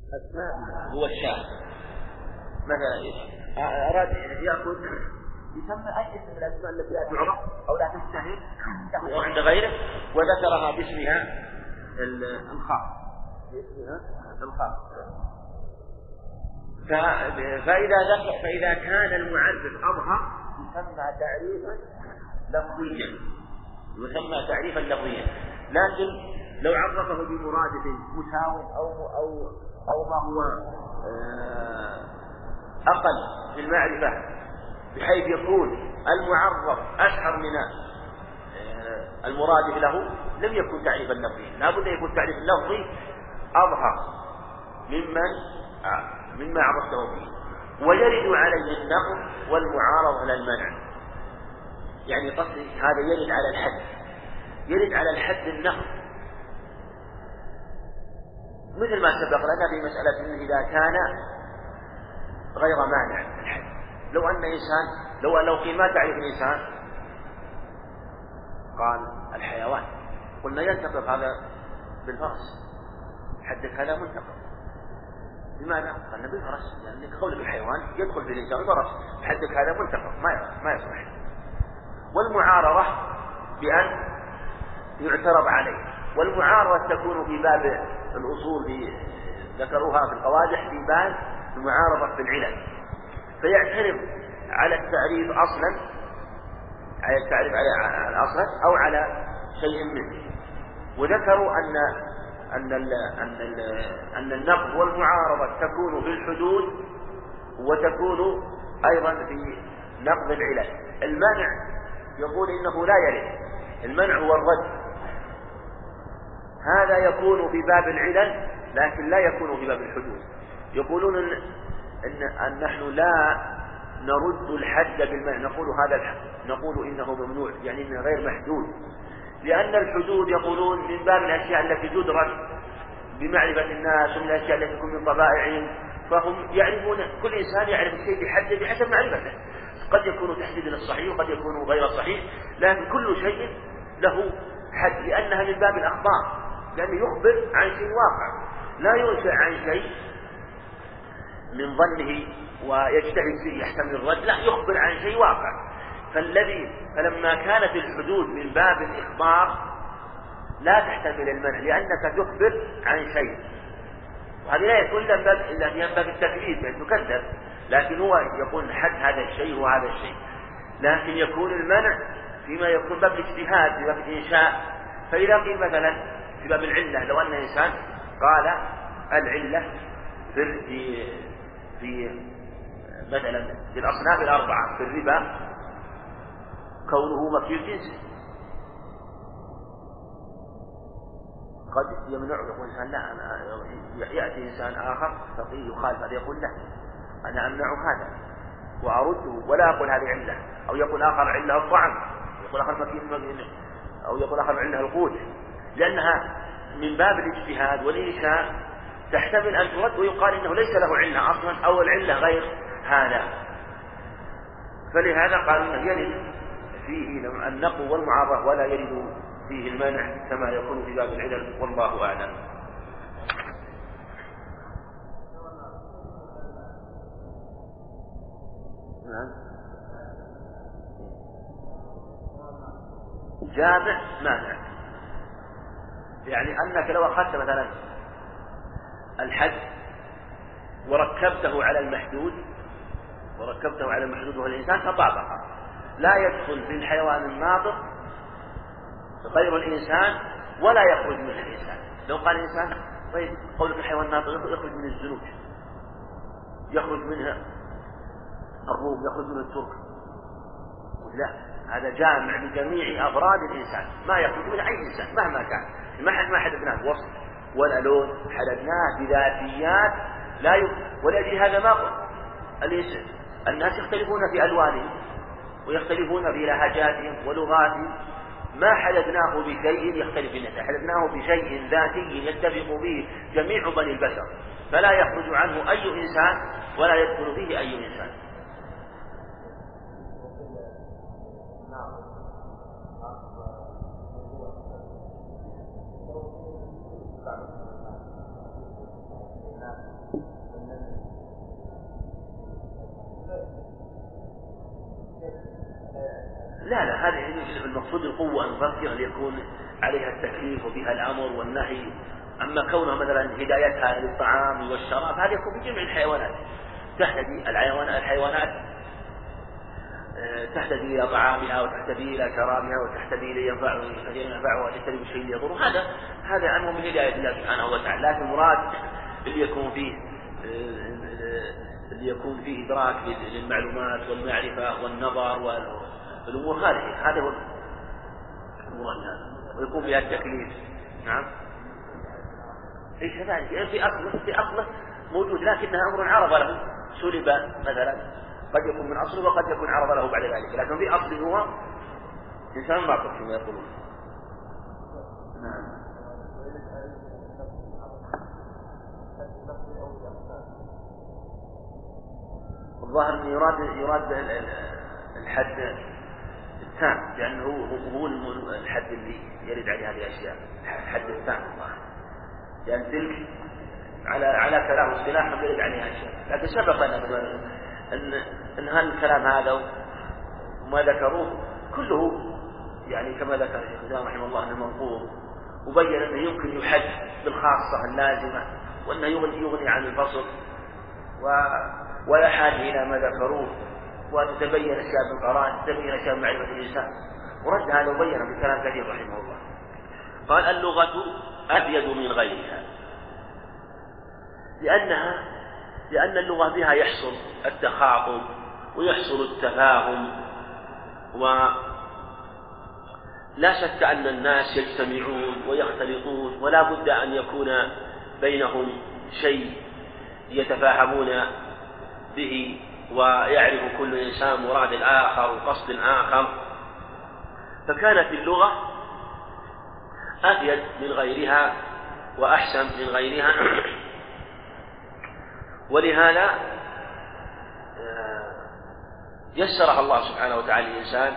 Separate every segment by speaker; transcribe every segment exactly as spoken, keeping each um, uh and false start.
Speaker 1: أسماء هو الشاة مثلا أراد يأخذ يسمى أي اسم من الأسماء التي لا تعرف أو لا تشتهر أو عند غيره وذكرها باسمها الخاص باسمها الخاص. فإذا ذكر فإذا كان المعرف أظهر يسمى تعريفا لفظيا يسمى تعريفا لفظيا. لكن لو عرفه بمرادف مساو أو أو أو ما هو أقل في المعرفة بحيث يكون المعرف أشهر من المرادف له لم يكن تعريفا لفظيا. لا بد أن يكون تعريف لفظي أظهر ممن مما عرفته به. ويرد عليه النقل والمعارضة على المنع. يعني قصدي هذا يرد على الحد يرد على الحد النقل مثل ما سبق لنا في مسألة إنه إذا كان غير مانع الحد. لو أن إنسان لو لو قيل ما تعرف الإنسان قال الحيوان قلنا ينتقض هذا بالفرس حدك هذا منتقض. لماذا؟ قلنا بالفرس لأن يعني قولك الحيوان يدخل في الإنسان الفرس حدك هذا منتقض ما ما يصلح. والمعارضة بأن يعترض عليه. والمعارضة تكون في باب الأصول في ذكروها في القوادح في باب المعارضة في العلل. فيعترض على التعريف أصلا على التعريف على الأصل أو على شيء منه. وذكروا أن أن ال أن ال أن النقض والمعارضة تكون في الحدود وتكون أيضا في نقض العلل. المنع يقول إنه لا يرد. المنع هو الرد. هذا يكون في باب العلل لكن لا يكون في باب الحدود. يقولون إن, إن, أن نحن لا نرد الحد بالمنع نقول هذا الحد نقول إنه ممنوع يعني إنه غير محدود. لأن الحدود يقولون من باب الأشياء التي تدرك بمعرفة الناس ومن الأشياء التي تكون من طبائعهم. فهم يعرفون كل إنسان يعرف الشيء بحده بحسب معرفته. قد يكون تحديدا الصحيح وقد يكون غير صحيح لكن كل شيء له حد لأنها من باب الأخبار لأنه يخبر عن شيء واقع لا ينشأ عن شيء من ظنه ويجتهد فيه يحتمل الرد لا يخبر عن شيء واقع. فالذي فلما كانت الحدود من باب الإخبار لا تحتمل المنع لأنك تخبر عن شيء وهذا لا يكون إلا من باب التكذيب يعني تكذب. لكن هو يقول حد هذا الشيء وهذا الشيء. لكن يكون المنع فيما يكون باب الاجتهاد في باب الإنشاء. فإذا قيل مثلا في باب العلة لو أن إنسان قال العلة في في, في مثلا في الأصناف الأربعة في الربا كونه مكيل جنسه قد يمنع يقول إنسان لا أنا يأتي إنسان آخر فقيه يخالف هذا يقول لا أنا أمنع هذا وأرده ولا أقول هذه علة. أو يقول آخر علة الطعم يقول آخر مكيل أو يقول آخر علة القوت لأنها من باب الاجتهاد والإنشاء تحتمل أن ترد ويقال إنه ليس له علة أصلا أو العلة غير هذا. فلهذا قال إنه يرد فيه النقض والمعارضة ولا يرد فيه المانع كما يكون في باب العلل والله أعلم. جامع مانع يعني أنك لو أخذت مثلا الحد وركبته على المحدود وركبته على المحدود وهو الإنسان فطابق لا يدخل في الحيوان الناطق غير الإنسان ولا يخرج من الإنسان. لو قال الإنسان طيب قولك الحيوان الناطق يخرج من الزنوج يخرج منها الروم يخرج من الترك لا هذا جامع لجميع أفراد الإنسان ما يخرج من أي إنسان مهما كان ما حد ما حددناه وصف ولا لون حددناه بذاتيات لا ي... ولأجل هذا ما قل الناس يختلفون في ألوانهم ويختلفون في لهجاتهم ولغاتهم ما حددناه بشيء يختلف الناس حددناه بشيء ذاتي يتفق به جميع بني البشر فلا يخرج عنه أي إنسان ولا يدخل فيه أي إنسان. لا لا، هذه المقصود القوة المفكرة ليكون عليها التكليف وبها الأمر والنهي. أما كونها مثلا هدايتها للطعام والشراب هذا يكون في جميع الحيوانات، تهتدي الحيوانات الحيوانات تهتدي إلى طعامها وتهتدي إلى شرابها وتهتدي إلى ينفع ينفعها وتهتدي بشيء يضر. هذا هذا أمر من هداية الله سبحانه وتعالى. لكن المراد اللي يكون فيه اللي يكون فيه إدراك للمعلومات والمعرفة والنظر والأمور هذه، هذا هو المراد هذا، ويكون فيها التكليف. نعم. إيش كذلك يعني في أصله في أصله موجود، لكنها أمر عرض له سلب مثلا، قد يكون من أصله وقد يكون عرض له بعد ذلك، لكن في أصله هو إنسان ما قد كما يقولون. نعم. الظاهر أنه يراد يراد الحد التام، لأنه هو الحد اللي يرد عليه هذه الأشياء، الحد التام الظاهر، لأن يعني تلك على على كلام اصطلاح يرد عليها أشياء. لكن سبق لنا مثلا أن أن هذا الكلام هذا وما ذكروه كله يعني كما ذكر الشيخ الإسلام رحمه الله أنه منقول، وبين أنه يمكن يحد بالخاصة اللازمة، وأنه يغني, يغني عن الفصل ولا حاجة إلى ما ذكروه، وتتبين أشياء بالقرآن، تتبين أشياء معرفة الإنسان، ورد هذا وبينه بكلام كثير رحمه الله. قال اللغة أبيض من غيرها، لأنها لأن اللغة بها يحصل التخاطب ويحصل التفاهم، ولا شك أن الناس يجتمعون ويختلطون، ولا بد أن يكون بينهم شيء يتفاهمون به، ويعرف كل إنسان مراد الآخر وقصد الآخر، فكانت اللغة أفيد من غيرها وأحسن من غيرها. ولهذا يسرها الله سبحانه وتعالى للإنسان،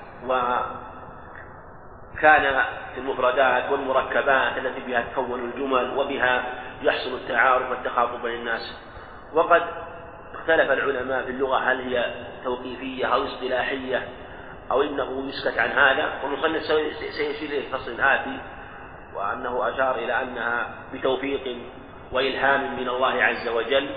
Speaker 1: وكان في المفردات والمركبات التي بها تكون الجمل وبها يحصل التعارف والتخاطب بين الناس. وقد اختلف العلماء في اللغة هل هي توقيفية أو اصطلاحية أو إنه يسكت عن هذا، والمصنف سيشير إلى الفصل الآتي، وأنه أشار إلى أنها بتوفيق وإلهام من الله عز وجل،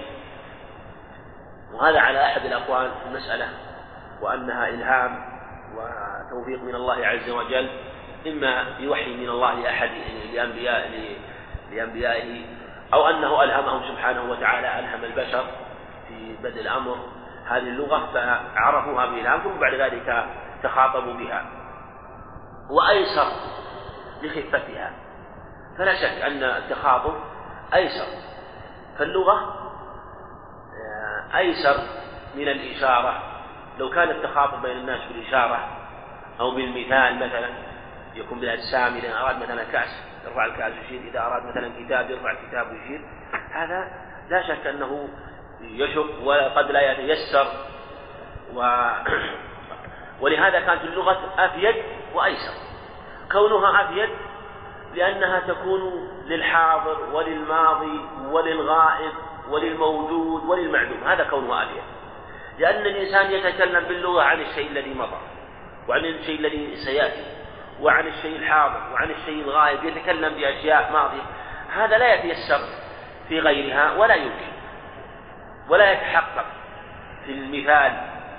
Speaker 1: وهذا على أحد الأقوال في المسألة، وأنها إلهام وتوفيق من الله عز وجل، إما بوحي من الله لأحد لأنبياء لأنبيائه، أو أنه ألهمهم سبحانه وتعالى، ألهم البشر في بدء الأمر هذه اللغة فعرفوها بإلهام، ثم بعد ذلك تخاطبوا بها، وأيسر لخفتها. فلا شك أن التخاطب أيسر، فاللغة أيسر من الإشارة. لو كان التخاطب بين الناس بالإشارة أو بالمثال مثلا، يكون بالأجسام، إذا أراد مثلا كأس يرفع الكأس ويشير، إذا أراد مثلا كتاب يرفع الكتاب ويشير، هذا لا شك أنه يشق وقد لا يتيسر، و... ولهذا كانت اللغة أفيد وأيسر. كونها أفيد لأنها تكون للحاضر وللماضي وللغائب وللموجود وللمعدوم، هذا كونها أفيد، لأن الإنسان يتكلم باللغة عن الشيء الذي مضى، وعن الشيء الذي سيأتي، وعن الشيء الحاضر، وعن الشيء الغائب، يتكلم بأشياء ماضية، هذا لا يتيسر في غيرها ولا يمكن ولا يتحقق في المثال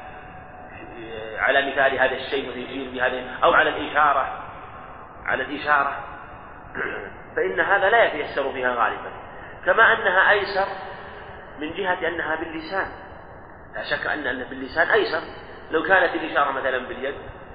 Speaker 1: على مثال هذا الشيء ويشير بهذا، أو على الإشارة على الإشارة فإن هذا لا يتيسر فيها غالبا. كما أنها أيسر من جهة أنها باللسان، لا شك أن باللسان أيسر. لو كانت الإشارة مثلا باليد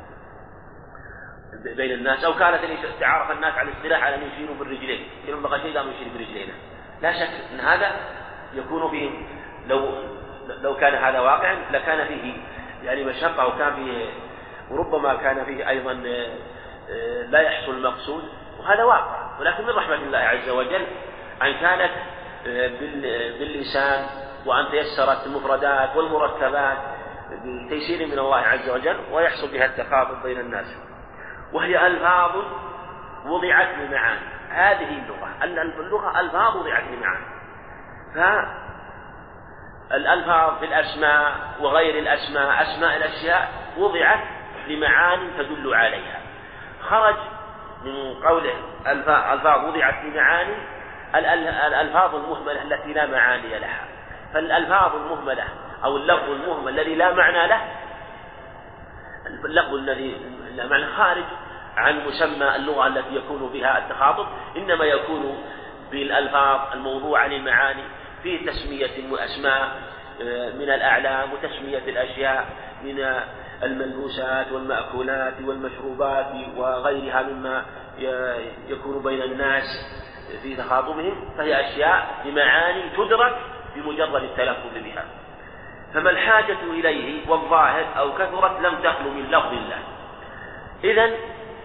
Speaker 1: بين الناس، أو كانت تعارف الناس على الاصطلاح على أن يشيروا بالرجلين، يقولون بقى شيء قاموا يشير برجلينا، لا شك أن هذا يكون فيه، لو لو كان هذا واقعا لكان فيه يعني مشقة، وكان فيه وربما كان فيه أيضا لا يحصل المقصود، وهذا واقع. ولكن من رحمة الله عز وجل أن كانت باللسان، وأن تيسرت المفردات والمركبات بتيسير من الله عز وجل، ويحصل بها التخاطب بين الناس. وهي ألفاظ وضعت لمعاني، هذه اللغة، أن اللغة ألفاظ وضعت لمعاني،
Speaker 2: فالألفاظ في الأسماء وغير الأسماء، أسماء الأشياء وضعت لمعاني تدل عليها. خرج من قوله الألفاظ وضعت لمعاني الألفاظ المهملة التي لا معاني لها. فالألفاظ المهملة أو اللفظ المهمل الذي لا معنى له، اللفظ الذي لا معنى خارج عن مسمى اللغة التي يكون بها التخاطب، إنما يكون بالألفاظ الموضوعة للمعاني في تسمية أسماء من الأعلام وتسمية الأشياء من الملبوسات والمأكولات والمشروبات وغيرها مما يكون بين الناس في تخاطبهم، فهي أشياء لمعاني تدرك بمجرد التلفظ بها. فما الحاجة إليه والظاهر أو كثرت لم تخلو من لفظ الله. إذن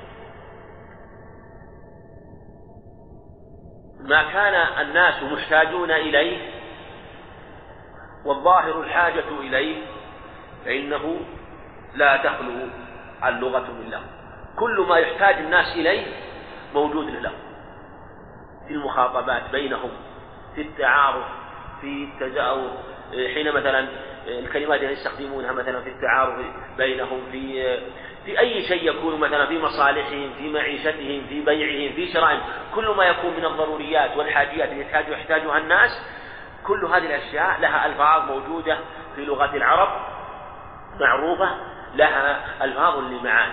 Speaker 2: ما كان الناس محتاجون إليه والظاهر الحاجة إليه فإنه لا تخلو اللغة من لفظ. كل ما يحتاج الناس إليه موجود له في المخاطبات بينهم، في التعارف، في التجاوب، حين مثلا الكلمات التي يستخدمونها مثلا في التعارف بينهم، في في أي شيء يكون مثلا في مصالحهم، في معيشتهم، في بيعهم، في شرائهم، كل ما يكون من الضروريات والحاجيات التي يحتاجها الناس، كل هذه الأشياء لها ألفاظ موجودة في لغة العرب معروفة، لها ألفاظ لمعاني.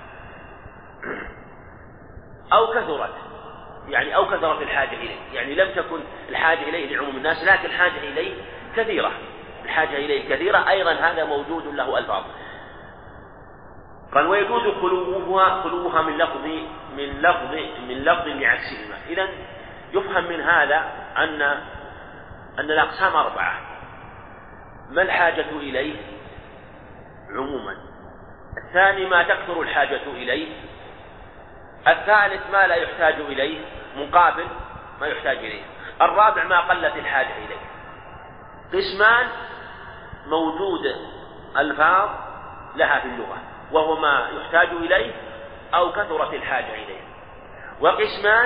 Speaker 2: أو كثرت، يعني أو كثرت الحاجة إليه، يعني لم تكن الحاجة إليه لعموم الناس لكن الحاجة إليه كثيرة، الحاجة إليه كثيرة أيضا هذا موجود له ألفاظ. قال ويجوز خلوها خلوها من لفظ من لفظ من لفظ لعكسهما. إذن يفهم من هذا أن أن الأقسام أربعة: ما الحاجة إليه عموما، الثاني ما تكثر الحاجة إليه، الثالث ما لا يحتاج إليه مقابل ما يحتاج إليه، الرابع ما قلت الحاجة إليه. قسمان موجود ألفاظ لها في اللغة وهو ما يحتاج إليه أو كثرت الحاجة إليه، وقسمان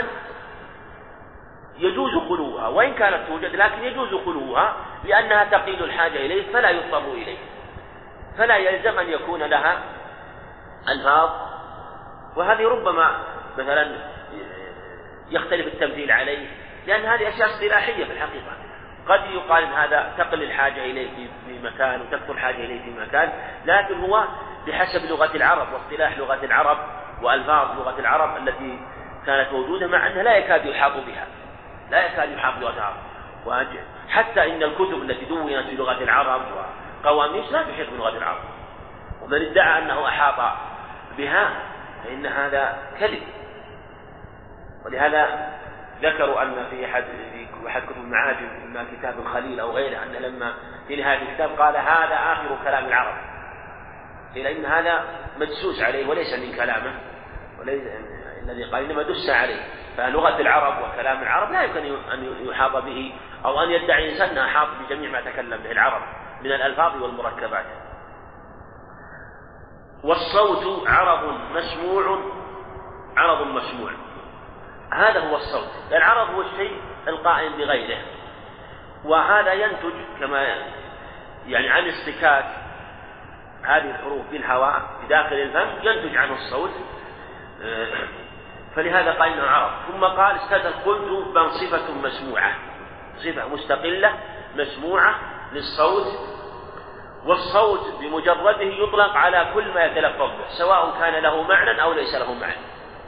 Speaker 2: يجوز خلوها وإن كانت توجد لكن يجوز خلوها لأنها تقيل الحاجة إليه فلا يضطر إليه، فلا يلزم أن يكون لها ألفاظ. وهذه ربما مثلا يختلف التمثيل عليه لأن هذه أشياء اصطلاحية في الحقيقة، قد يقال إن هذا تقل الحاجة إليه في مكان وتكثر الحاجة إليه في مكان، لكن هو بحسب لغة العرب واصطلاح لغة العرب وألفاظ لغة العرب التي كانت موجودة، مع أنها لا يكاد يحاط بها، لا يكاد يحاط بلغة العرب. حتى إن الكتب التي دونت في لغة العرب وقواميس لا تحيط بلغة العرب، ومن ادعى أنه أحاط بها فإن هذا كذب. ولهذا ذكروا أن في أحد في أحد كتب المعاجم إما كتاب الخليل أو غيره أن لما في نهاية الكتاب قال هذا آخر كلام العرب، إلى أن هذا مدسوس عليه وليس من كلامه، وليس الذي قال إنما دس عليه. فلغة العرب وكلام العرب لا يمكن أن يحاط به أو أن يدعي إنسان أنه أحاط بجميع ما تكلم به العرب من الألفاظ والمركبات. والصوت عرض مسموع، عرض مسموع هذا هو الصوت. العرض هو الشيء القائم بغيره، وهذا ينتج كما يعني عن اصطكاك هذه الحروف بالهواء بداخل الفم ينتج عنه الصوت، فلهذا قال إنه عرض. ثم قال استدل قلت بل صفة مسموعة، صفة مستقلة مسموعة للصوت. والصوت بمجرده يطلق على كل ما يتلفظ به سواء كان له معنى أو ليس له معنى،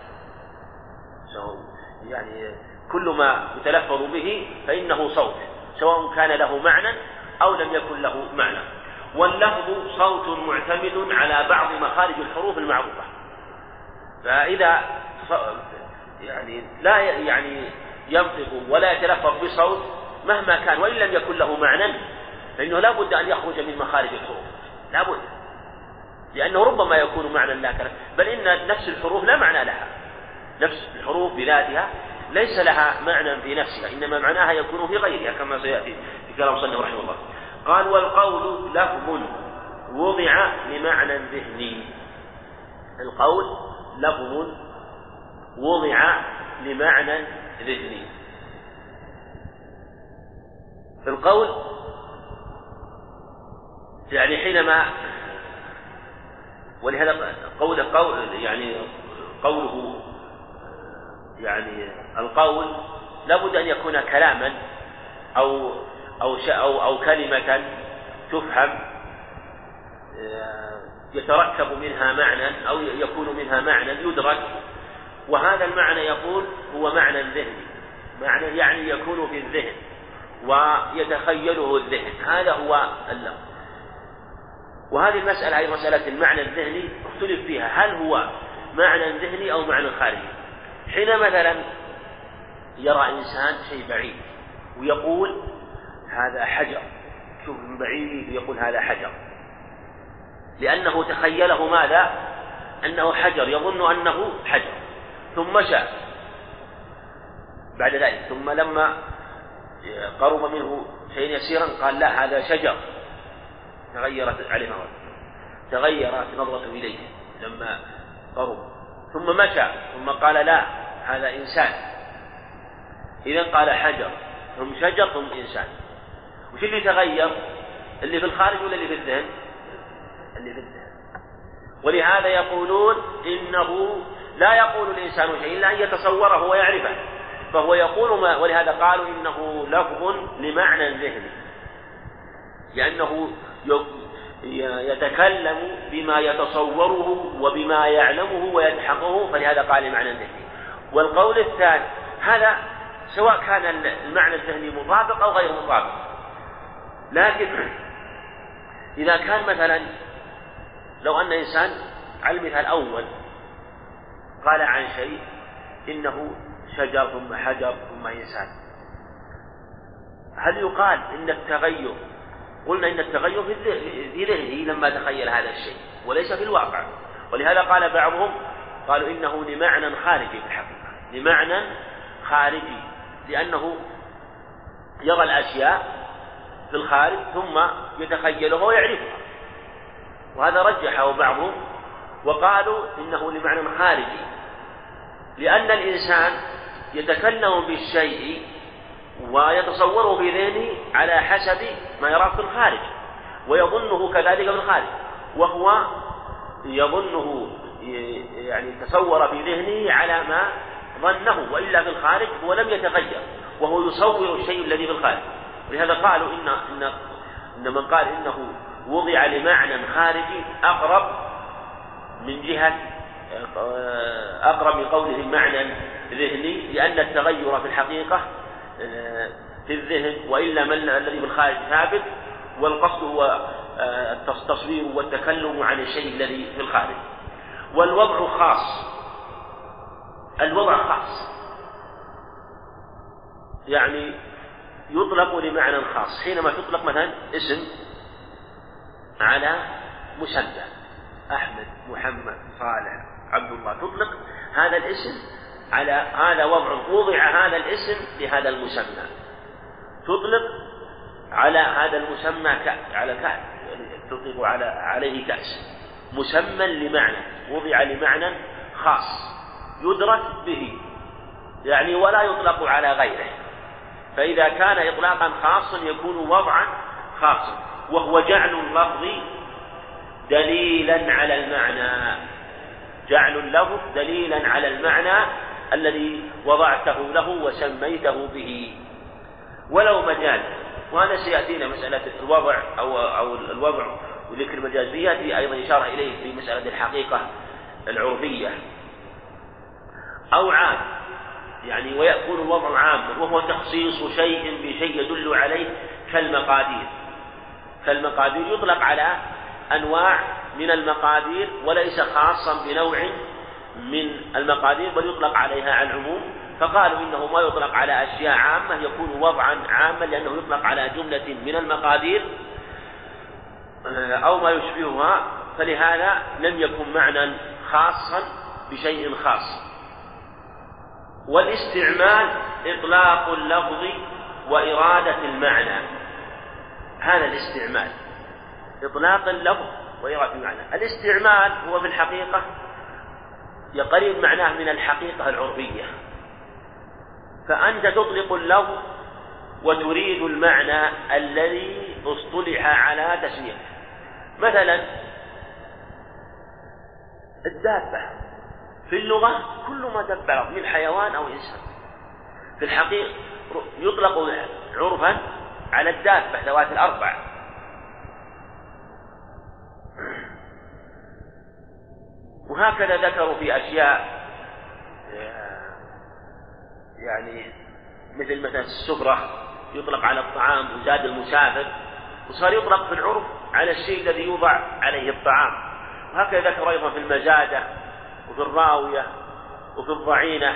Speaker 2: يعني كل ما يتلفظ به فإنه صوت سواء كان له معنى أو لم يكن له معنى. واللفظ صوت معتمد على بعض مخارج الحروف المعروفة، فإذا يعني لا يعني ينطق ولا يتلفظ بصوت مهما كان وإن لم يكن له معنى فإنه لا بد أن يخرج من مخارج الحروف، لا بد، لأنه ربما يكون معنى لا كلام، بل إن نفس الحروف لا معنى لها، نفس الحروف بذاتها ليس لها معنى في نفسها، إنما معناها يكون في غيرها كما سيأتي في كلام صنع رحمه الله. قال والقول لفظ وضع لمعنى ذهني، القول لفظ وضع لمعنى ذهني. القول يعني حينما ولهذا قول قول يعني قوله يعني القول لابد أن يكون كلاما أو أو أو, أو كلمة تفهم يتركب منها معنى أو يكون منها معنى يدرك، وهذا المعنى يقول هو معنى ذهني، معنى يعني يكون في الذهن ويتخيله الذهن، هذا هو اللفظ. وهذه المسألة هي مسألة المعنى الذهني اختلف فيها، هل هو معنى ذهني أو معنى خارجي؟ حين مثلا يرى إنسان شيء بعيد ويقول هذا حجر، شوف من بعيد ويقول هذا حجر، لأنه تخيله ماذا؟ أنه حجر، يظن أنه حجر، ثم مشى بعد ذلك، ثم لما قرب منه شيء يسيرا قال لا هذا شجر، تغيرت عليه نظرة تغيرت نظرته إليه لما قرب، ثم مشى ثم قال لا هذا إنسان، إذن قال حجر ثم شجر ثم إنسان. وش اللي تغير؟ اللي في الخارج ولا اللي في الذهن؟ اللي في الذهن. ولهذا يقولون إنه لا يقول الإنسان شيء إلا أن يتصوره ويعرفه، فهو يقول ما، ولهذا قالوا إنه لفظ لمعنى ذهني، لأنه يتكلم بما يتصوره وبما يعلمه ويلحقه، فلهذا قال معنى ذهني. والقول الثاني هذا سواء كان المعنى الذهني مطابق أو غير مطابق، لكن إذا كان مثلا لو أن إنسان على المثال الأول قال عن شيء إنه شجر ثم حجر ثم إنسان، هل يقال إن التغير، قلنا إن التغير في ذهنه لما تخيل هذا الشيء وليس في الواقع، ولهذا قال بعضهم قالوا إنه لمعنى خارجي في الحقيقة، لمعنى خارجي، لأنه يرى الأشياء في الخارج ثم يتخيلها ويعرفها، وهذا رجحه بعضهم وقالوا إنه لمعنى خارجي، لأن الإنسان يتكلم بالشيء ويتصوره في ذهنه على حسب ما يراه في الخارج ويظنه كذلك في الخارج، وهو يظنه يعني تصور في ذهنه على ما ظنه، وإلا في الخارج هو لم يتغير وهو يصور الشيء الذي في الخارج. ولهذا قالوا إن, إن, إن من قال إنه وضع لمعنى خارجي أقرب من جهة أقرب من قوله معنى ذهني، لأن التغير في الحقيقة في الذهن، وإلا من الذي في الخارج ثابت، والقصد هو التصوير والتكلم عن الشيء الذي في الخارج. والوضع خاص، الوضع خاص يعني يطلق لمعنى خاص، حينما تطلق مثلا اسم على مسمى أحمد محمد صالح عبد الله، تطلق هذا الاسم على هذا وضع، وضع هذا الاسم لهذا المسمى، تطلق على هذا المسمى كأس، على كأس تطلق على عليه كأس، مسمى لمعنى، وضع لمعنى خاص يدرك به يعني ولا يطلق على غيره، فإذا كان إطلاقا خاصا يكون وضعا خاصا، وهو جعل اللفظ دليلا على المعنى، جعل اللفظ دليلا على المعنى الذي وضعته له وسميته به ولو مجاز. وهذا سيأتينا مسألة الوضع أو, أو الوضع وذكر المجاز يأتي أيضا إشارة إليه في مسألة الحقيقة العرفية أو عام، يعني ويكون الوضع عام وهو تخصيص شيء بشيء يدل عليه كالمقادير، فالمقادير يطلق على أنواع من المقادير وليس خاصا بنوع من المقادير بل يطلق عليها على العموم، فقالوا إنه ما يطلق على أشياء عامة يكون وضعا عاما لأنه يطلق على جملة من المقادير أو ما يشبهها، فلهذا لم يكن معنى خاصا بشيء خاص. والاستعمال إطلاق اللفظ وإرادة المعنى، هذا الاستعمال إطلاق اللفظ وإرادة المعنى. الاستعمال هو في الحقيقة يقرب معناه من الحقيقة العرفية، فأنت تطلق اللفظ وتريد المعنى الذي اصطلح على تسميته. مثلا الدابة في اللغة كل ما دب على من حيوان أو إنسان، في الحقيقة يطلق عرفا على الدابة ذوات الأربع. وهكذا ذكروا في أشياء يعني مثل مثلا السفرة يطلق على الطعام وزاد المسافر، وصار يطلق في العرف على الشيء الذي يوضع عليه الطعام. وهكذا ذكر أيضا في المزادة وفي الراوية وفي الضعينة،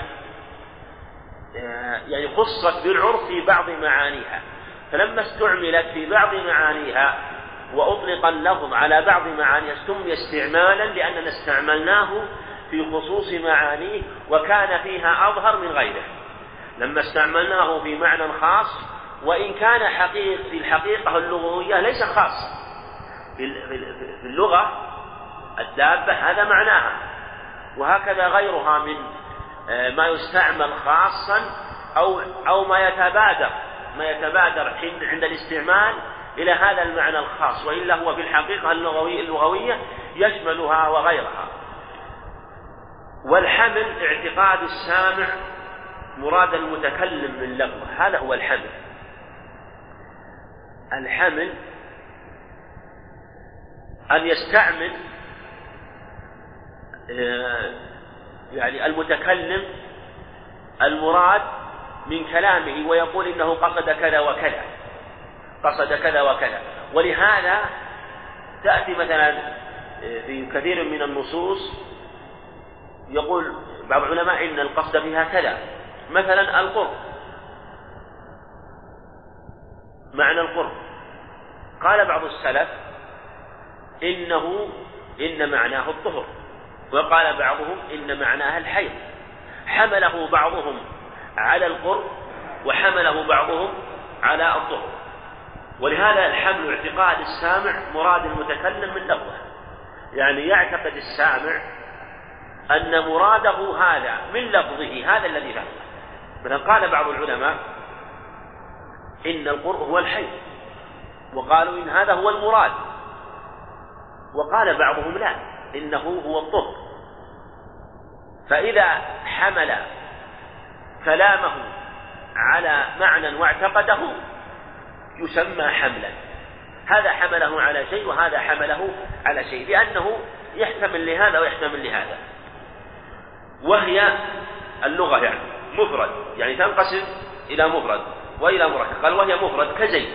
Speaker 2: يعني خصت بالعرف في بعض معانيها، فلما استعملت في بعض معانيها وأطلق اللفظ على بعض معانيها سمي استعمالا لأننا استعملناه في خصوص معانيه وكان فيها أظهر من غيره. لما استعملناه في معنى خاص وإن كان حقيق في الحقيقة اللغوية ليس خاص، في اللغة الدابة هذا معناها، وهكذا غيرها من ما يستعمل خاصا أو أو ما يتبادر ما يتبادر عند الاستعمال إلى هذا المعنى الخاص، وإلا هو في الحقيقة اللغوية اللغوية يشملها وغيرها. والحمل اعتقاد السامع مراد المتكلم من لفظه، هذا هو الحمل. الحمل أن يستعمل يعني المتكلم المراد من كلامه ويقول إنه قصد كذا وكذا، قصد كذا وكذا. ولهذا تأتي مثلا في كثير من النصوص يقول بعض العلماء إن القصد فيها كذا، مثلا القرب، معنى القرب قال بعض السلف إنه إن معناه الطهر، وقال بعضهم إن معناها الحيض، حمله بعضهم على القرب وحمله بعضهم على الطهر. ولهذا الحمل اعتقاد السامع مراد المتكلم من لفظه، يعني يعتقد السامع أن مراده هذا من لفظه هذا الذي فهمه. مثلا قال بعض العلماء إن القرء هو الحيض، وقالوا إن هذا هو المراد، وقال بعضهم لا إنه هو الطهر. فإذا حمل كلامه على معنى واعتقده يسمى حملا، هذا حمله على شيء وهذا حمله على شيء، لأنه يحتمل لهذا ويحتمل لهذا. وهي اللغة يعني مفرد، يعني تنقسم إلى مفرد وإلى مركب. قال وهي مفرد كزيد،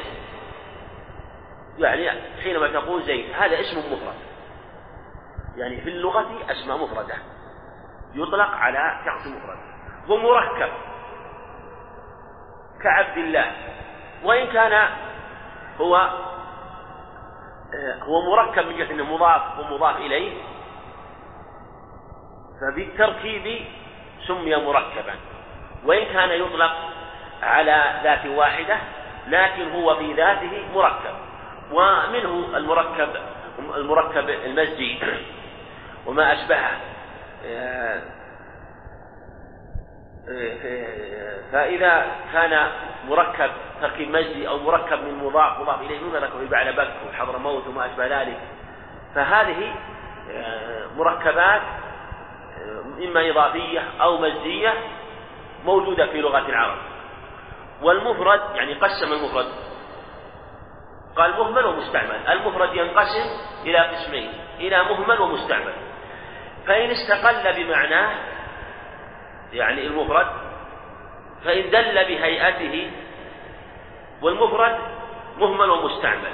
Speaker 2: يعني حينما تقول زيد هذا اسم مفرد، يعني في اللغة أسماء مفردة يطلق على شخص مفرد. ومركب كعبد الله، وإن كان هو هو مركب من جهة أنه مضاف ومضاف إليه، فبالتركيب سمي مركبا، وإن كان يطلق على ذات واحدة لكن هو في ذاته مركب. ومنه المركب المركب المزجي وما أشبهه. فإذا كان مركب تركيب مزجي أو مركب من مضاف مضاف إليه من ذكر بعلبك وحضرموت وما أشبه ذلك، فهذه مركبات إما إضافية أو مزجية موجودة في لغة العرب. والمفرد يعني قسم المفرد، قال مهمل ومستعمل. المفرد ينقسم إلى قسمين، إلى مهمل ومستعمل. فإن استقل بمعناه يعني المفرد فإن دل بهيئته، والمفرد مهمل ومستعمل.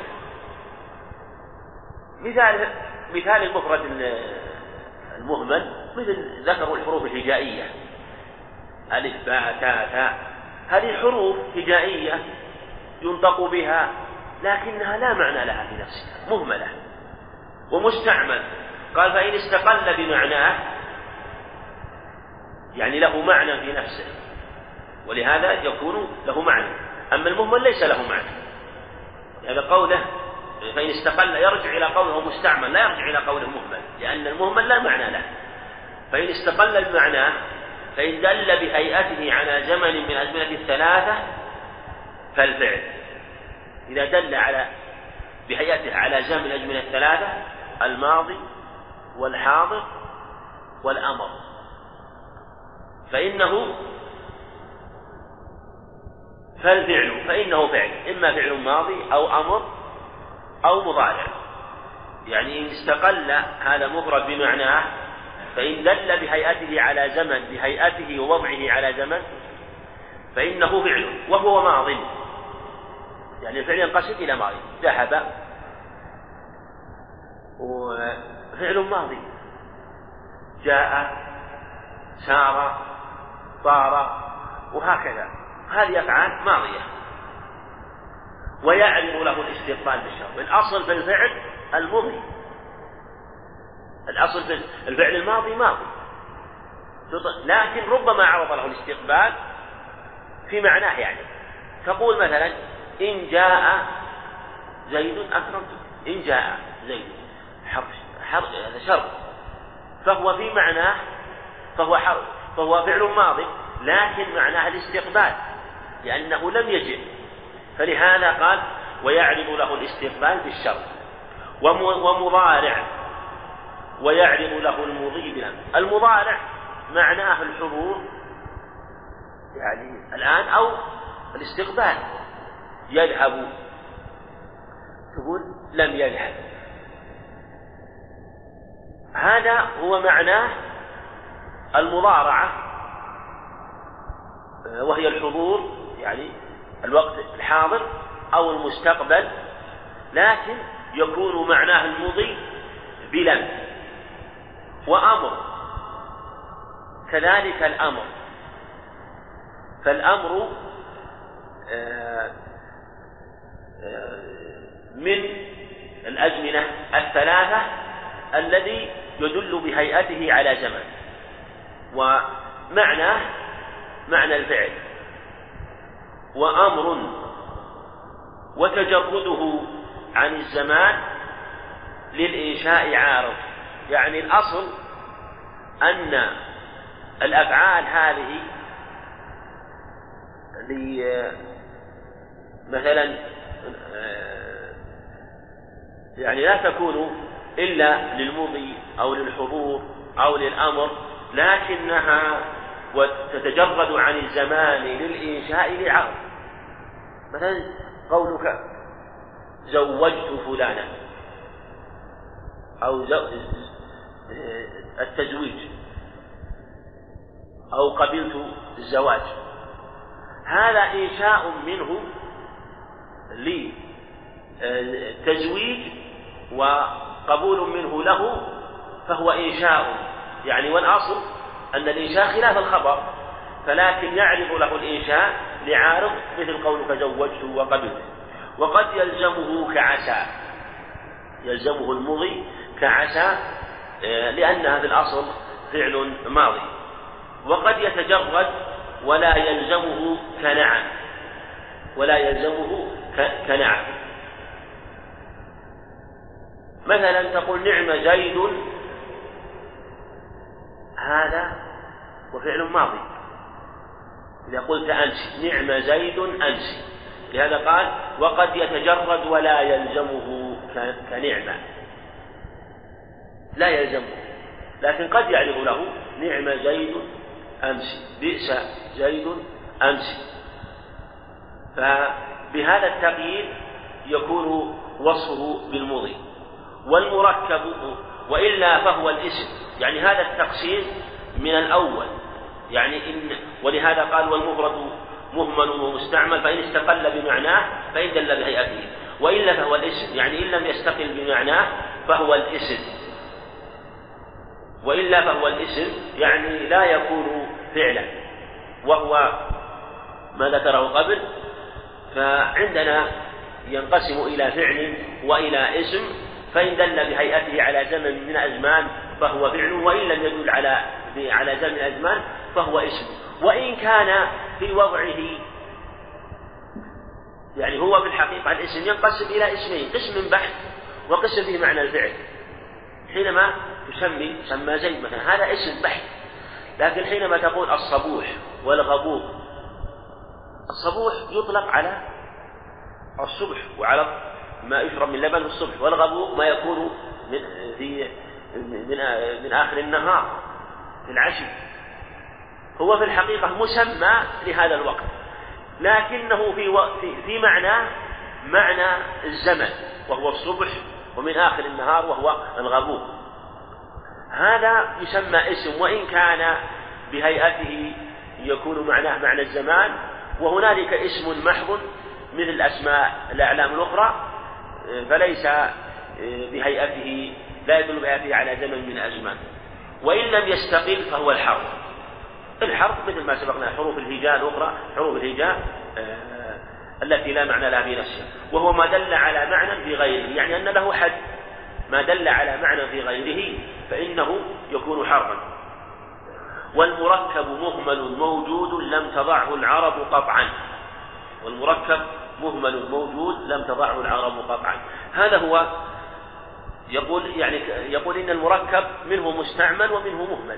Speaker 2: مثال مثال المفرد المهمل مثل ذكروا الحروف الهجائية ألف باء تاء ثاء، هذه حروف هجائية ينطق بها لكنها لا معنى لها في نفسها، مهملة. ومستعمل قال فإن استقل بمعناه يعني له معنى في نفسه، ولهذا يكون له معنى. أما المهمل ليس له معنى، هذا قوله فإن استقل يرجع إلى قوله مستعمل، لا يرجع إلى قوله مهمل، لأن المهمل لا معنى له. فإن استقل بمعناه فإن دل بهيئته على زمن من أزمنة الثلاثة فالفعل إذا دل على بهيئته على جمع الأزمنة الثلاثة الماضي والحاضر والأمر فإنه فالفعل فإنه فعل إما فعل ماضي أو أمر أو مضارع. يعني إن استقل هذا مفرد بمعناه فإن دل بهيئته على زمن بهيئته ووضعه على زمن فإنه فعل وهو ماض. يعني الفعل ينقسم إلى ماضي ذهب وفعل ماضي جاء سار طار وهكذا هذه أفعال ماضية ويعرض له الاستقبال بالشرط. الأصل في الفعل الماضي الأصل في الفعل الماضي ماضي لكن ربما عرض له الاستقبال في معناه. يعني تقول مثلا إن جاء زيد أكرمته إن جاء زيد حرف حرف هذا شرط فهو في معناه فهو حرف فهو فعل ماضي لكن معناه الاستقبال لأنه لم يجئ فلهذا قال ويعرض له الاستقبال بالشرط. ومضارع ويعرض له المضي بالأمر. المضارع معناه الحضور يعني الآن أو الاستقبال. يذهب تقول لم يذهب هذا هو معناه المضارعة وهي الحضور يعني الوقت الحاضر أو المستقبل لكن يكون معناه المضي بلم. وأمر كذلك الأمر فالأمر من الأزمنة الثلاثة الذي يدل بهيئته على زمن ومعناه معنى الفعل. وأمر وتجرده عن الزمان للإنشاء عارض. يعني الأصل أن الأفعال هذه مثلا يعني لا تكون إلا للمضي أو للحضور أو للأمر لكنها وتتجرد عن الزمان للإنشاء لعرض. مثلا قولك زوجت فلانا أو التزويج أو قبلت الزواج هذا إنشاء منه لتزويج وقبول منه له فهو إنشاء. يعني والأصل أن الإنشاء خلاف الخبر فلكن يعرض له الإنشاء لعارض مثل قولك زوجت وقبلت. وقد يلزمه كعسى يلزمه المضي كعسى لأن هذا الأصل فعل ماضي. وقد يتجرد ولا يلزمه كنعم ولا يلزمه كنعم. مثلا تقول نعم زيد هذا وفعل ماضي. إذا قلت أمسي نعم زيد أمسي لهذا قال وقد يتجرد ولا يلزمه كنعمة لا يلزمه لكن قد يعرض له نعم زيد أمسي بئس زيد أمسي. فبهذا التقييد يكون وصفه بالمضي. والمركب وإلا فهو الاسم. يعني هذا التقسيم من الأول يعني إن ولهذا قال والمفرد مهمل ومستعمل فإن استقل بمعناه فإن دل بهيئته وإلا فهو الاسم. يعني إن لم يستقل بمعناه فهو الاسم وإلا فهو الاسم يعني لا يكون فعلا وهو ما ذكره قبل. فعندنا ينقسم إلى فعل وإلى اسم فإن دل بهيئته على زمن من أزمان فهو فعل وإن لم يدل على على زمن أزمان فهو اسم. وإن كان في وضعه يعني هو في الحقيقة الاسم ينقسم إلى اسمين قسم بحث وقسم به معنى الفعل. حينما تسمي سمى زيد مثلا هذا اسم بحث لكن حينما تقول الصبوح والغبور الصبوح يطلق على الصبح، وعلف ما يشرب من لبن الصبح، والغبو ما يكون من في من, من آخر النهار في العشي. هو في الحقيقة مسمى لهذا الوقت، لكنه في, في, في معنى معنى الزمن، وهو الصبح، ومن آخر النهار وهو الغبو. هذا يسمى اسم، وإن كان بهيئته يكون معناه معنى الزمان. وهنالك اسم محض مثل أسماء الأعلام الأخرى، فليس بهيئته، لا يدل بهيئته على زمن من أزمان. وإن لم يستقل فهو الحرف. الحرف مثل ما سبقنا حروف الهجاء الأخرى، حروف الهجاء التي لا معنى لها في نفسها، وهو ما دل على معنى في غيره، يعني أن له حد. ما دل على معنى في غيره فإنه يكون حرفا. والمركب مهمل موجود لم تضعه العرب قطعا. والمركب مهمل موجود لم تضعه العرب قطعا. هذا هو يقول يعني يقول إن المركب منه مستعمل ومنه مهمل.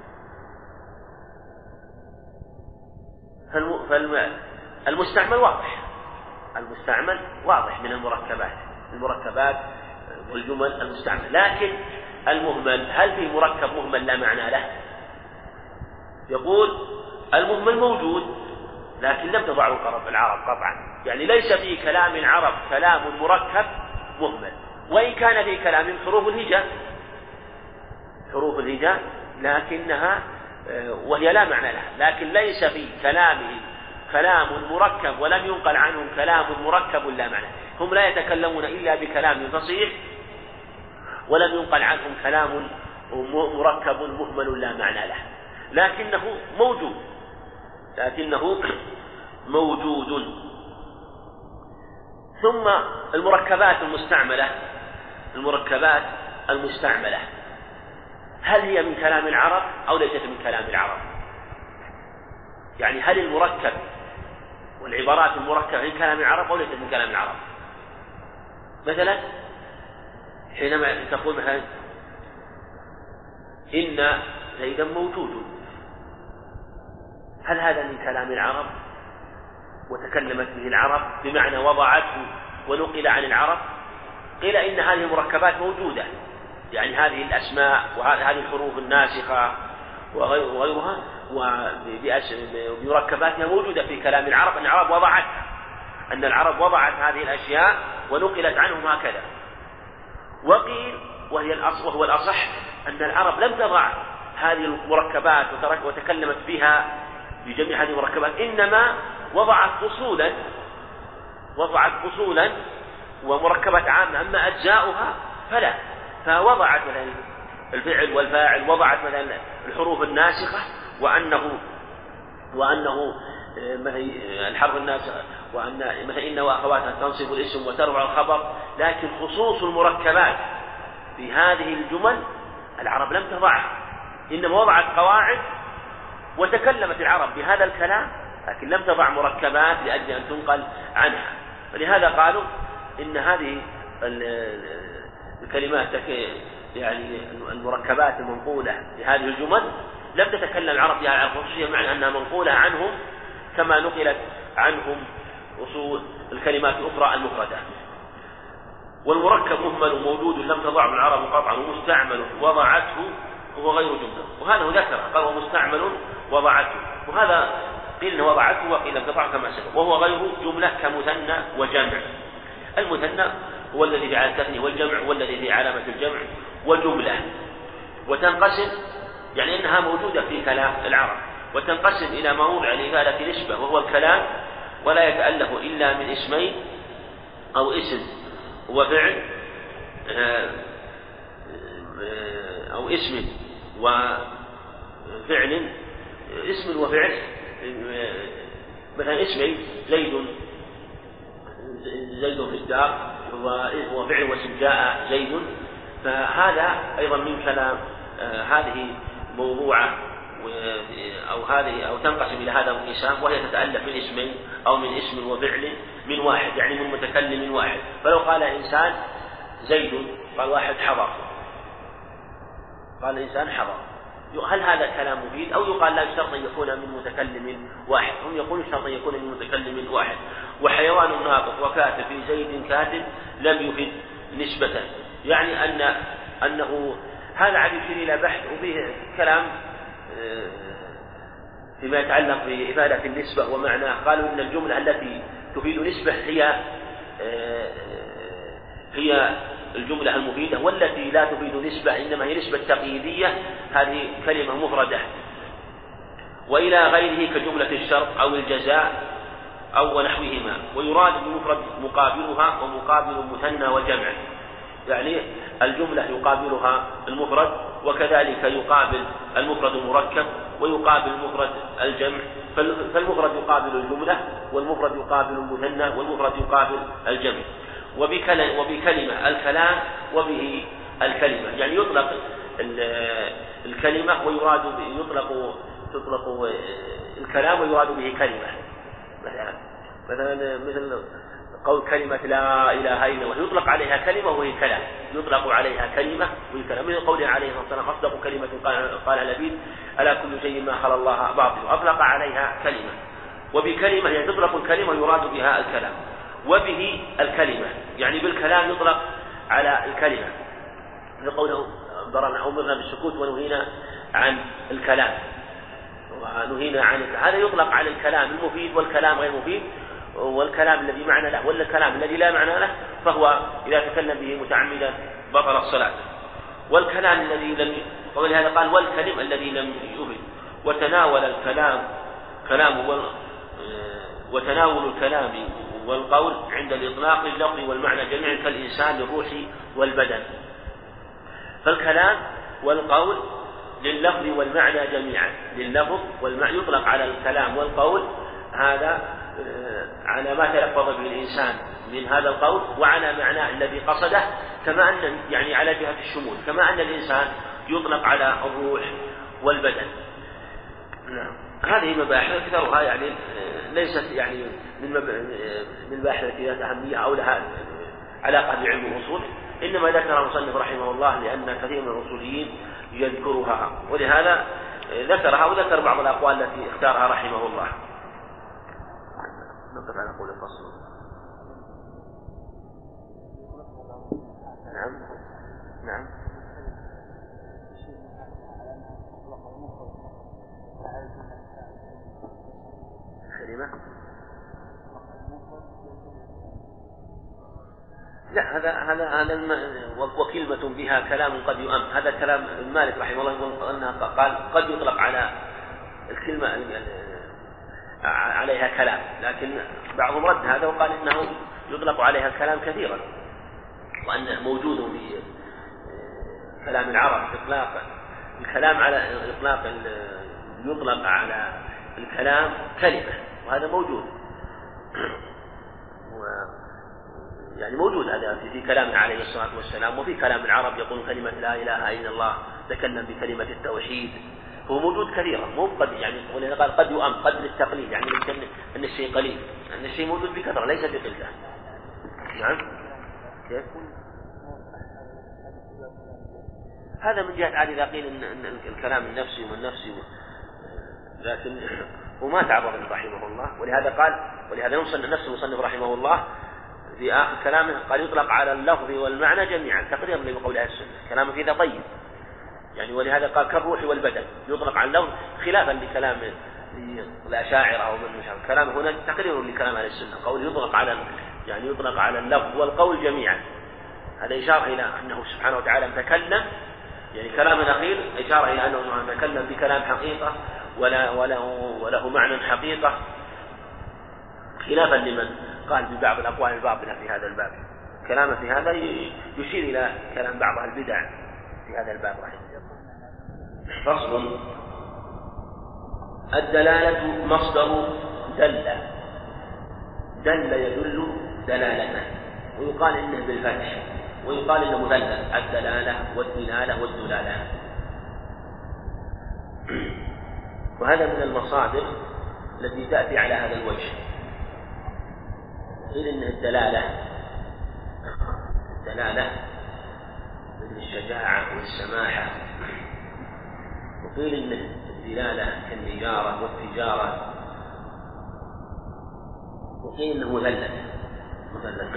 Speaker 2: فالمستعمل واضح، المستعمل واضح من المركبات المركبات والجمل المستعمل. لكن المهمل، هل في مركب مهمل لا معنى له؟ يقول المهمل موجود لكن لم تضعه العرب قطعا، يعني ليس في كلام العرب كلام مركب مهمل، وإن كان في كلام حروف الهجاء حروف الهجاء لكنها وهي لا معنى لها، لكن ليس في كلامه كلام مركب ولم ينقل عنهم كلام مركب لا معنى. هم لا يتكلمون إلا بكلام فصيح، ولم ينقل عنهم كلام مركب مهمل لا معنى له، لكنه موجود لكنه موجود. ثم المركبات المستعملة المركبات المستعملة هل هي من كلام العرب أو ليست من كلام العرب؟ يعني هل المركب والعبارات المركبة من كلام العرب أو ليست من كلام العرب؟ مثلا حينما تقول مثلا إن زيدا موجود، هل هذا من كلام العرب وتكلمت به العرب بمعنى وضعته ونقل عن العرب؟ قيل إن هذه المركبات موجودة، يعني هذه الأسماء وهذه الحروف الناسخة وغيرها وبمركباتها موجودة في كلام العرب، أن العرب وضعتها أن العرب وضعت هذه الأشياء ونقلت عنهم هكذا. وقيل وهي الأصح وهو الأصح أن العرب لم تضع هذه المركبات وتكلمت بها بجميع هذه المركبات، إنما وضعت فصولا وضعت فصولا ومركبات عامة، أما أجزاؤها فلا. فوضعت مثلا الفعل والفاعل، وضعت مثلا الحروف الناسخة وأنه وأنه مثلا الحرف الناسخ وأن مثلا إن وأخواتها تنصب الاسم وترفع الخبر، لكن خصوص المركبات في هذه الجمل العرب لم تضعها، إنما وضعت قواعد وتكلمت العرب بهذا الكلام، لكن لم تضع مركبات لأجل أن تنقل عنها. فلهذا قالوا إن هذه الكلمات يعني المركبات المنقولة لهذه الجمل لم تتكلم العرب بها على الخصوصية، معنى أنها منقولة عنهم كما نقلت عنهم أصول الكلمات الأخرى المفردة. والمركب مهمل موجود لم تضعه العرب قطعا ومستعمل وضعته هو غير جملة، وهذا هو ذكر قال ومستعمل وضعته، وهذا قيل إنه وضعته وقيل لم تضعه كما سبق، وهو غير جملة كمثنى وجمع. المثنى هو الذي في علامة التثنية، والجمع هو الذي في علامة الجمع وجملة. وتنقسم يعني أنها موجودة في كلام العرب، وتنقسم إلى ما وضع لإفادة نسبة وهو الكلام، ولا يتألف إلا من اسمين أو اسم وفعل أو اسم وفعل اسم وفعل مثلا اسمين زيد زيد في الدار وفعل واسم جاء زيد، فهذا أيضا من كلام هذه موضوعة أو هذه أو تنقسم إلى هذا الانقسام، وهي تتألف من اسمين أو من اسم وفعل من واحد، يعني من متكلم من واحد. فلو قال إنسان زيد قال واحد حضر، قال إنسان حضر، هل هذا كلام مفيد؟ أو يقال لا يشترط أن يكون من متكلم واحد، هم يقولون يشترط أن يكون من متكلم واحد. وحيوان ناطق وكاتب في زيد كاتب لم يفد نسبة، يعني أن أنه هذا عاد يشير إلى بحث وفيه كلام فيما يتعلق بإفادة النسبة ومعناه. قالوا إن الجملة التي تفيد نسبة هي هي الجملة المفيدة، والتي لا تفيد نسبة إنما هي نسبة تقييدية، هذه كلمة مفردة. وإلى غيره كجملة الشرط أو الجزاء أو ونحوهما. ويراد بالمفرد مقابلها ومقابل المثنى والجمع، يعني الجملة يقابلها المفرد، وكذلك يقابل المفرد المركب ويقابل المفرد الجمع، فالمفرد يقابل الجملة والمفرد يقابل المثنى والمفرد يقابل الجمع. وبكلمة الكلام وبه الكلمة، يعني يطلق الكلمة ويراد يطلق تطلق الكلام ويراد به كلمة، مثلا مثل قول كلمة لا إله إلا الله يطلق عليها كلمة وهي كلام، يطلق عليها كلمة وهي كلام، من قوله عليه الصلاة والسلام أصدق كلمة قال لبيد ألا كل شيء ما خلا الله باطل، أطلق عليها كلمة. وبكلمة يعني تطلق الكلمة يراد بها الكلام، وبه الكلمة يعني بالكلام يطلق على الكلمة، لقوله أمرنا بالسكوت ونهينا عن الكلام ونهينا عن الكلام. هذا يطلق على الكلام المفيد والكلام غير مفيد، والكلام الذي معنى له ولا الكلام الذي لا معنى له، فهو إذا تكلم به متعمدا بطل الصلاة. والكلام الذي لم ولهذا قال والكلم الذي لم يفد. وتناول الكلام كلام وال... وتناول الكلام والقول عند الإطلاق لللفظ والمعنى جميعا كالإنسان للروح والبدن. فالكلام والقول لللفظ والمعنى جميعا، لللفظ والمعنى يطلق على الكلام والقول هذا على ما تلفظ به الإنسان من هذا القول وعلى معناه الذي قصده، كما أن يعني على جهة الشمول، كما أن الإنسان يطلق على الروح والبدن. هذه مباحث أكثرها يعني ليست يعني من من مباحث التي ذات أهمية أو لها علاقة بعلم الأصول، إنما ذكر المصنف رحمه الله لأن كثير من الأصوليين يذكرها، ولهذا ذكرها وذكر بعض الأقوال التي اختارها رحمه الله. نقف على قول الفصل. نعم نعم كلمة لا هذا هذا هذا وكلمة بها كلام قد يؤم، هذا كلام مالك رحمه الله يقول أنها قال قد يطلق على الكلمة عليها كلام، لكن بعضهم رد هذا وقال إنه يطلق عليها الكلام كثيرا، وأنه موجود في كلام العرب إطلاق الكلام على إطلاق يطلق على الكلام كلمة، وهذا موجود يعني موجود هذا في كلام عليه الصلاة والسلام. وفي كلام العرب يقول كلمة لا إله إلا الله، تكلم بكلمة التوحيد، هو موجود كثيرا مو قد يعني ولهذا قال قد يؤم قد للتقليل، يعني أن الشيء قليل، أن الشيء موجود بكثرة ليس بقلة. نعم كيف؟ هذا من جهة عاد إذا قيل إن الكلام النفسي والنفسي، لكن وما تعرض رحمه الله، ولهذا قال ولهذا يمصن نفس المصنف رحمه الله في آخر كلامه قال يطلق على اللفظ والمعنى جميعا تقريبا لقول أهل السنة، كلامه في ذا طيب يعني، ولهذا قال كالروح والبدن يطلق على اللفظ خلافا لكلام الأشاعرة أو من مشابه، كلام هنا تقرير لكلام أهل السنة، قول يطلق على يعني يطلق على اللفظ والقول جميعا، هذا إشارة إلى أنه سبحانه وتعالى تكلم يعني كلام الأخير إشارة إلى أنه تكلم بكلام حقيقة ولا وله, وله معنى حقيقة، خلافا لمن قال ببعض الأقوال الباطلة في هذا الباب. كلامه في هذا يشير إلى كلام بعض البدع في هذا الباب رحمه. فصل. الدلالة مصدر دل، دل يدل دلالة، ويقال إنه بالفتح ويقال إنه مثلث، الدلالة والدلالة والدلالة. وهذا من المصادر التي تأتي على هذا الوجه، قيل إن الدلالة الدلالة مثل الشجاعة والسماحة، وقيل إن الدلالة كالنجارة والتجارة، وقيل إنه مثلث مثلث.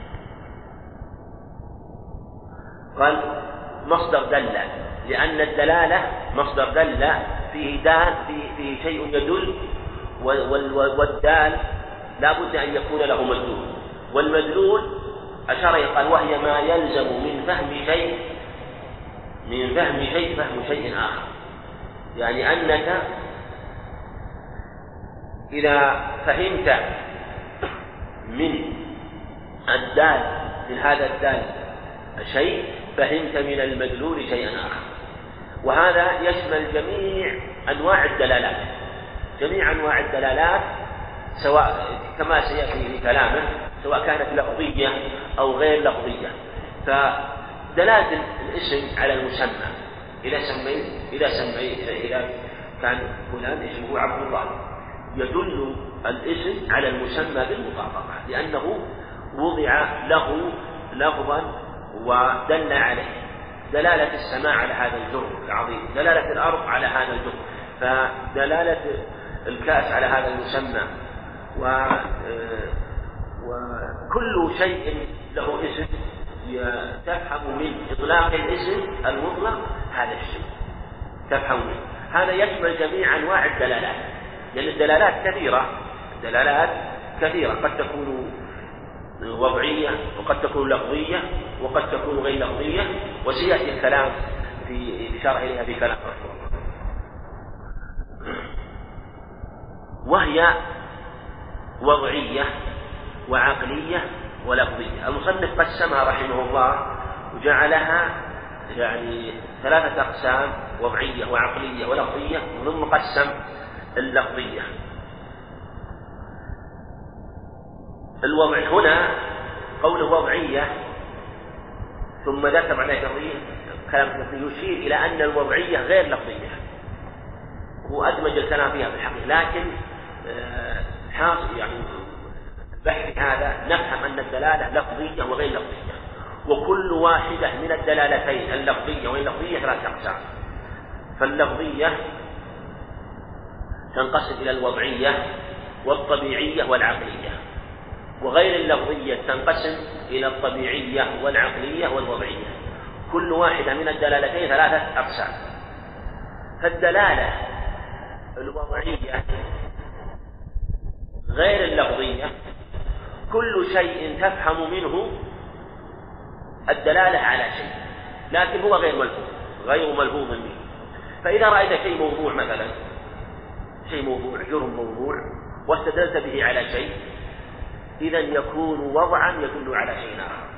Speaker 2: قال مصدر دل، لأن الدلالة مصدر دل فيه دال فيه, فيه شيء يدل، والدال لا بد أن يكون له مدلول، والمدلول أشار قال وهي ما يلزم من فهم شيء من فهم شيء فهم شيء آخر. يعني أنك إذا فهمت من الدال من هذا الدال شيء فهمت من المدلول شيئا آخر، وهذا يشمل جميع أنواع الدلالات جميع أنواع الدلالات سواء كما سيأتي في كلامه سواء كانت لفظية أو غير لفظية. فدلالة الاسم على المسمى إذا سميت إذا سميت إذا كان فلان اسمه عبد الله يدل الاسم على المسمى بالمطابقة لأنه وضع له لفظا ودل عليه. دلالة السماء على هذا الجرم العظيم، دلالة الأرض على هذا الجرم، فدلالة الكأس على هذا المسمى، وكل شيء له اسم تفهم من إطلاق الاسم المطلق هذا الشيء تفهم منه. هذا يشمل جميع أنواع الدلالات، لأن الدلالات كثيرة الدلالات كثيرة قد تكون وضعية وقد تكون لفظية وقد تكون غير لفظية، وسيأتي الكلام في الإشارة إليها في كلام رحمه الله. وهي وضعية وعقلية ولفظية. المصنف قسمها رحمه الله وجعلها يعني ثلاثة أقسام: وضعية وعقلية ولفظية، وثم قسم اللفظية. الوضع هنا قوله وضعية ثم ذكر على لفظية كلام يشير إلى أن الوضعية غير لفظية، هو أدمج الكلام فيها بالحقيقة، لكن حاصل يعني البحث هذا نفهم أن الدلالة لفظية وغير لفظية، وكل واحدة من الدلالتين اللفظية واللفظية ثلاث أقسام. فاللفظية تنقسم إلى الوضعية والطبيعية والعقلية، وغير اللفظية تنقسم إلى الطبيعية والعقلية والوضعية. كل واحدة من الدلالتين ثلاثة أقسام. فالدلالة الوضعية غير اللفظية كل شيء تفهم منه الدلالة على شيء، لكن هو غير ملفوظ غير ملفوظ منه. فإذا رأيت شيء موضوع مثلا شيء موضوع جرم موضوع واستدلت به على شيء، إذا يكون وضعا يدل على شيء آخر.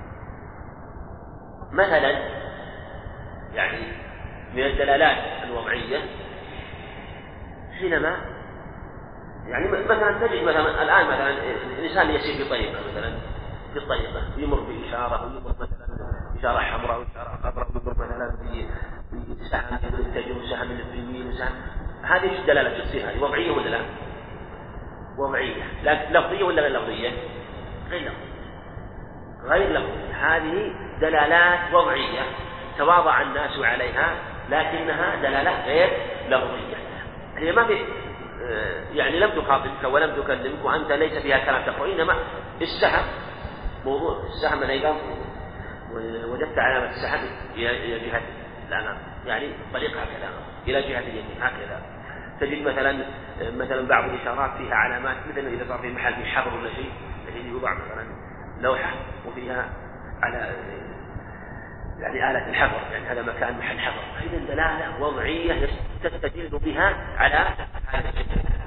Speaker 2: مثلا يعني من الدلالات الوضعية حينما يعني مثلا تجد مثلا الآن مثلا الإنسان يسير في طريقة مثلا في الطريقة يمر بإشارة ويمر مثلا إشارة حمراء وإشارة خضراء ويمر مثلا بسهم يتجه وسهم في اليمين وسهم، هذه الدلالة تصير هذه وضعية ولا لا؟ وضعية. لكن لفظية ولا غير لفظية؟ غير لفظية غير لفظية. هذه دلالات وضعية تواضع الناس عليها لكنها دلالات غير لفظية. هي ما في يعني لم تخاطبك ولم تكلمك وأنت ليس فيها كلام تقوى، إنما السهم موضوع السهم الأيضا وجدت علامة السهم إلى جهة الأمام يعني طريق هكذا إلى جهة اليمين هكذا. تجد مثلا مثلا بعض الإشارات فيها علامات، مثلا إذا صار في محل في حفر ولا شيء تجد يوضع مثلا لوحة وفيها على يعني آلة الحفر، يعني هذا مكان محل حفر. إذا دلالة وضعية تستدل بها على هذا الشيء.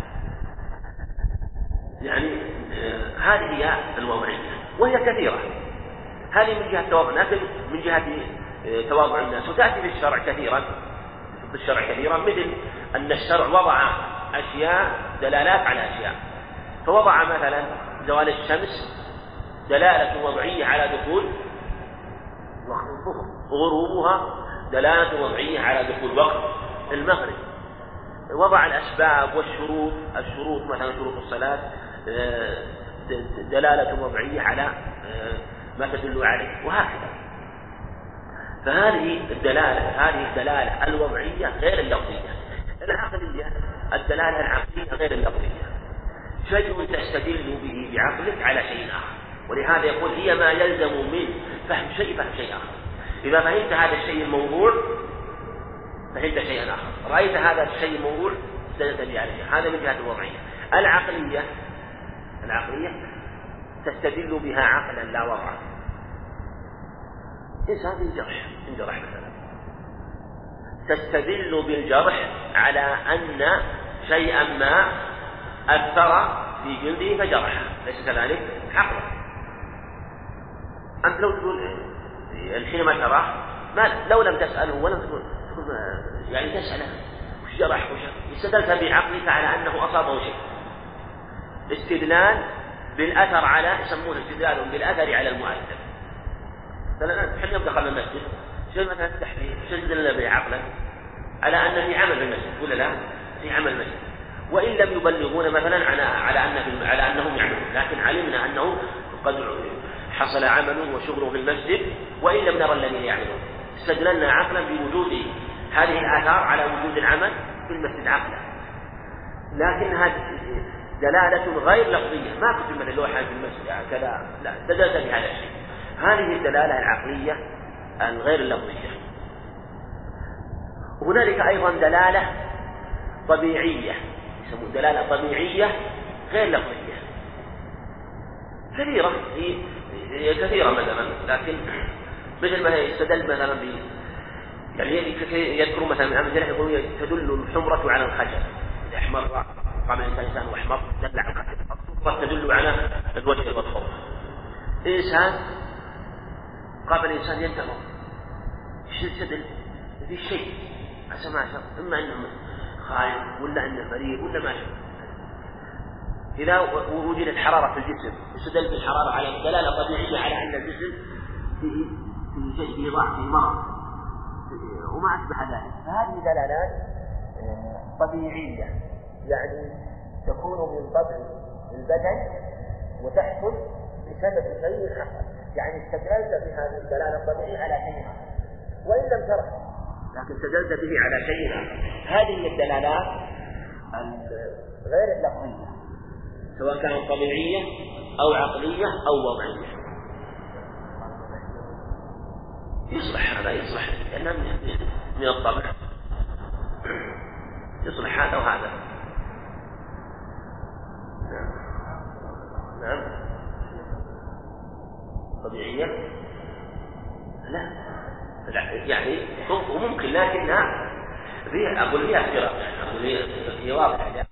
Speaker 2: يعني آه هذه هي الوضعية، وهي كثيرة. هذه من جهة تواضع الناس، من جهة آه تواضع الناس. وتأتي في الشرع كثيرا في الشرع كثيرا مثل أن الشرع وضع أشياء دلالات على أشياء. فوضع مثلا زوال الشمس دلالة وضعية على دخول وقت الظهر، غروبها دلالة وضعية على دخول وقت المغرب. وضع الأسباب والشروط الشروط مثلا شروط الصلاة دلالة وضعية على ما تدل عليه، وهكذا. فهذه الدلالة هذه الدلالة الوضعية غير اللفظية. العقلية الدلالة العقلية غير اللفظية. شيء تستدل به بعقلك على شيء آخر، ولهذا يقول هي ما يلزم من فهم شيء فهم شيء آخر. إذا فهمت هذا الشيء الموضوع فهمت شيئا آخر، رأيت هذا الشيء الموضوع استدلت به على شيء. هذا من جهة الوضعية. العقلية العقلية تستدل بها عقلا لا وضعا. إنسان بالجرح انجرح مثلا، تستدل بالجرح على أن شيئا ما أثر في جلده فجرحه، ليس كذلك؟ عقلا. أنت لو تقول حينما تراه ما لو لم تسأله ولم تقول يعني تسأله وش جرح وش استدلت بعقلك على أنه أصابه شيء. استدلال بالأثر على يسمونه استدلال بالأثر على المؤثر. مثلا حين دخلنا المسجد شيء مثلا التحليل استدلنا بعقلا على أن في عمل في المسجد ولا لا؟ في عمل المسجد، وإن لم يبلغون مثلا على على أن على أنهم يعملون، لكن علمنا أنه قد حصل عمل وشغل في المسجد وإن لم نرى الذين يعملون. استدللنا عقلا بوجود هذه الآثار على وجود العمل في المسجد عقلا، لكنها دلالة غير لفظية، ما كنت من اللوحة في المسجد يعني كذا، لا استدلت بهذا الشيء. هذه الدلالة العقلية الغير اللفظية. هنالك أيضا دلالة طبيعية، يسمون دلالة طبيعية غير لفظية، كثيرة هي كثيرة مثلا، لكن مثل ما يستدل مثلا ب يعني يذكر مثلا من أمثلة يقول تدل الحمرة على الخشب، إذا أحمر قام الإنسان إنسان وأحمر دل على الخشب، الصفرة تدل على الوجه والخوف. إنسان قابل الإنسان ينتظر ايش تدل؟ في شيء عسى ما شاء، إما أنه خائف ولا أنه مريض ولا ما شاء. إذا وجدت حرارة في الجسم استدل بالحرارة على دلالة طبيعية على أن الجسم فيه فيه شيء فيه ضعف فيه مرض وما أشبه ذلك. فهذه دلالات طبيعية يعني تكون من طبع البدن وتحصل بسبب شيء حصل، يعني استدللت بهذه الدلالة الطبيعية على شيء وإن لم تره لكن استدلت به على شيء آخر. هذه الدلالات غير اللفظية سواء كانت طبيعية أو عقلية أو وضعية. يصلح هذا يصلح لأنه من الطبع، يصلح هذا وهذا. نعم نعم طبيعية لا لا يعني وممكن، لكنها فيها أقول فيها اختراق، أقول هي واضحة